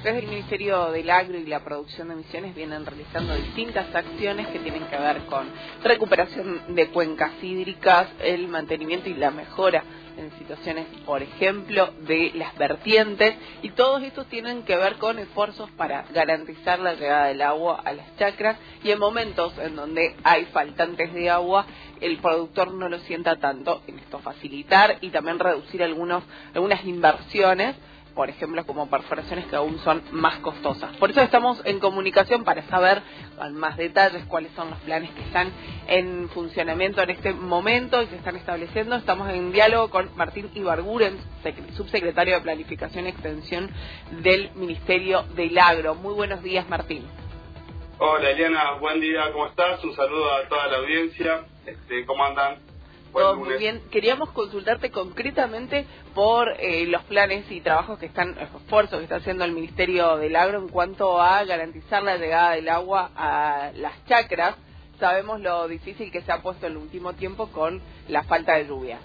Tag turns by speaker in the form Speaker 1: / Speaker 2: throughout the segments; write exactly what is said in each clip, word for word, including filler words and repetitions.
Speaker 1: Desde el Ministerio del Agro y la Producción de Misiones vienen realizando distintas acciones que tienen que ver con recuperación de cuencas hídricas, el mantenimiento y la mejora en situaciones, por ejemplo, de las vertientes, y todos estos tienen que ver con esfuerzos para garantizar la llegada del agua a las chacras, y en momentos en donde hay faltantes de agua, el productor no lo sienta tanto. En esto facilitar y también reducir algunos algunas inversiones, por ejemplo, como perforaciones que aún son más costosas. Por eso estamos en comunicación para saber con más detalles cuáles son los planes que están en funcionamiento en este momento y se están estableciendo. Estamos en diálogo con Martín Ibarguren, subsecretario de Planificación y Extensión del Ministerio del Agro. Muy buenos días, Martín.
Speaker 2: Hola, Eliana, buen día, ¿cómo estás? Un saludo a toda la audiencia. Este, ¿Cómo andan?
Speaker 1: Todo muy bien. Queríamos consultarte concretamente por eh, los planes y trabajos que están, los esfuerzos que está haciendo el Ministerio del Agro en cuanto a garantizar la llegada del agua a las chacras. Sabemos lo difícil que se ha puesto en el último tiempo con la falta de lluvia.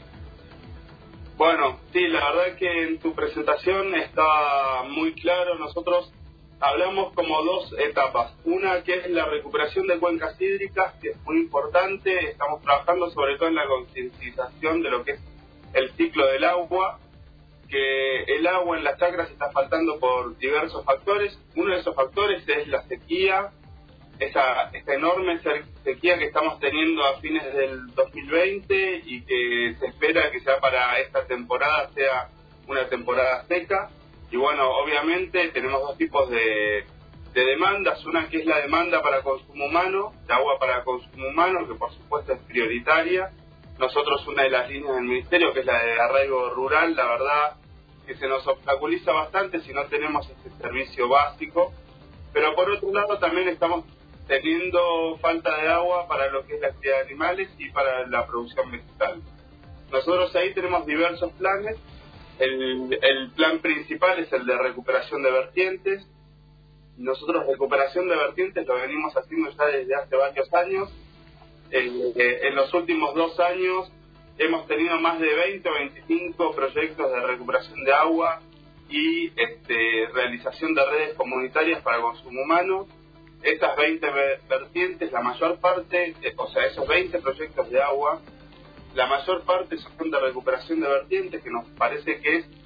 Speaker 2: Bueno, sí, la verdad que en tu presentación está muy claro. Nosotros hablamos como dos etapas. Una que es la recuperación de cuencas hídricas, que es muy importante. Estamos trabajando sobre todo en la concientización de lo que es el ciclo del agua, que el agua en las chacras está faltando por diversos factores. Uno de esos factores es la sequía, esa, esa enorme sequía que estamos teniendo a fines del dos mil veinte y que se espera que sea para esta temporada sea una temporada seca. Y bueno, obviamente tenemos dos tipos de, de demandas. Una que es la demanda para consumo humano, de agua para consumo humano, que por supuesto es prioritaria. Nosotros una de las líneas del Ministerio, que es la de arraigo rural, la verdad que se nos obstaculiza bastante si no tenemos este servicio básico. Pero por otro lado también estamos teniendo falta de agua para lo que es la cría de animales y para la producción vegetal. Nosotros ahí tenemos diversos planes. El, el plan principal es el de recuperación de vertientes. Nosotros recuperación de vertientes lo venimos haciendo ya desde hace varios años. Eh, eh, en los últimos dos años hemos tenido más de veinte o veinticinco proyectos de recuperación de agua y este, realización de redes comunitarias para consumo humano. Estas veinte vertientes, la mayor parte, eh, o sea, esos veinte proyectos de agua, la mayor parte son de recuperación de vertientes, que nos parece que es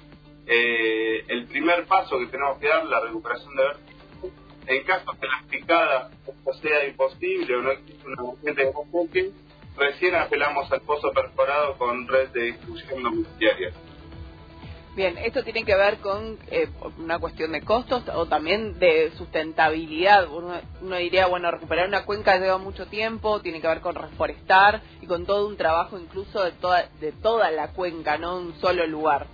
Speaker 2: eh, el primer paso que tenemos que dar, la recuperación de vertientes. En caso que las picadas esto sea imposible o no existe una vertiente de enfoque, recién apelamos al pozo perforado con red de distribución domiciliaria.
Speaker 1: Bien, ¿esto tiene que ver con eh, una cuestión de costos o también de sustentabilidad? Uno, uno diría, bueno, recuperar una cuenca lleva mucho tiempo, tiene que ver con reforestar y con todo un trabajo incluso de toda, de toda la cuenca, no un solo lugar.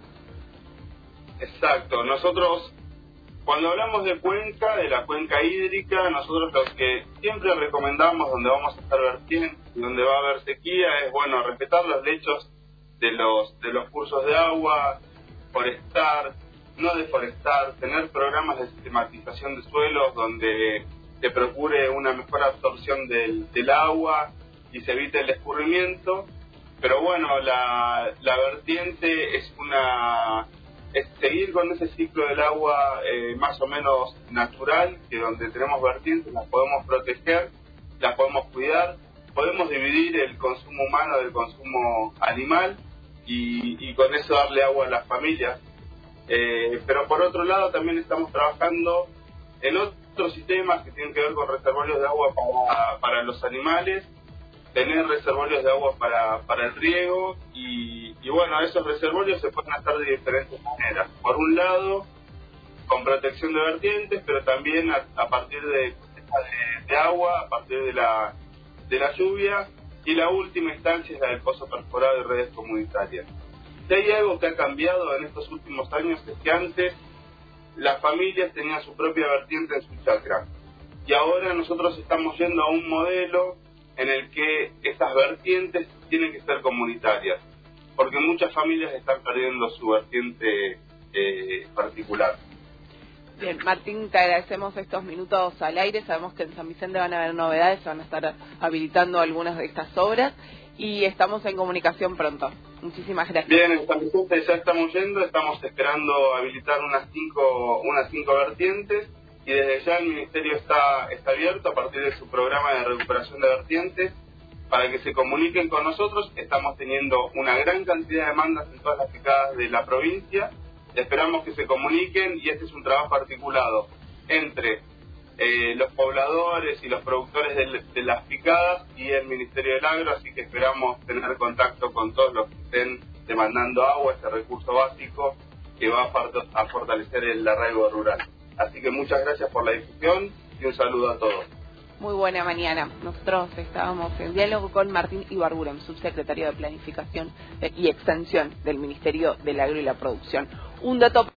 Speaker 2: Exacto. Nosotros, cuando hablamos de cuenca, de la cuenca hídrica, nosotros lo que siempre recomendamos donde vamos a estar vertientes y donde va a haber sequía es, bueno, respetar los lechos de los, de los cursos de agua, forestar, no deforestar, tener programas de sistematización de suelos donde se procure una mejor absorción del, del agua y se evite el escurrimiento. Pero bueno, la, la vertiente es una es seguir con ese ciclo del agua eh, más o menos natural, que donde tenemos vertientes las podemos proteger, las podemos cuidar, podemos dividir el consumo humano del consumo animal Y, y con eso darle agua a las familias. Eh, pero por otro lado también estamos trabajando en otros sistemas que tienen que ver con reservorios de agua para, para los animales, tener reservorios de agua para, para el riego y, y bueno, esos reservorios se pueden hacer de diferentes maneras. Por un lado, con protección de vertientes, pero también a, a partir de, de, de agua, a partir de la, de la lluvia. Y la última instancia es la del pozo perforado y redes comunitarias. Si hay algo que ha cambiado en estos últimos años es que antes las familias tenían su propia vertiente en su chacra. Y ahora nosotros estamos yendo a un modelo en el que estas vertientes tienen que ser comunitarias, porque muchas familias están perdiendo su vertiente eh, particular.
Speaker 1: Bien, Martín, te agradecemos estos minutos al aire. Sabemos que en San Vicente van a haber novedades, se van a estar habilitando algunas de estas obras y estamos en comunicación pronto. Muchísimas gracias.
Speaker 2: Bien, en San Vicente ya estamos yendo, estamos esperando habilitar unas cinco, unas cinco vertientes y desde ya el Ministerio está, está abierto a partir de su programa de recuperación de vertientes para que se comuniquen con nosotros. Estamos teniendo una gran cantidad de demandas en todas las picadas de la provincia. Esperamos que se comuniquen y este es un trabajo articulado entre eh, los pobladores y los productores de, de las picadas y el Ministerio del Agro, así que esperamos tener contacto con todos los que estén demandando agua, este recurso básico que va a, a fortalecer el arraigo rural. Así que muchas gracias por la difusión y un saludo a todos.
Speaker 1: Muy buena mañana. Nosotros estábamos en diálogo con Martín Ibarguren, subsecretario de Planificación y Extensión del Ministerio del Agro y la Producción. Un dato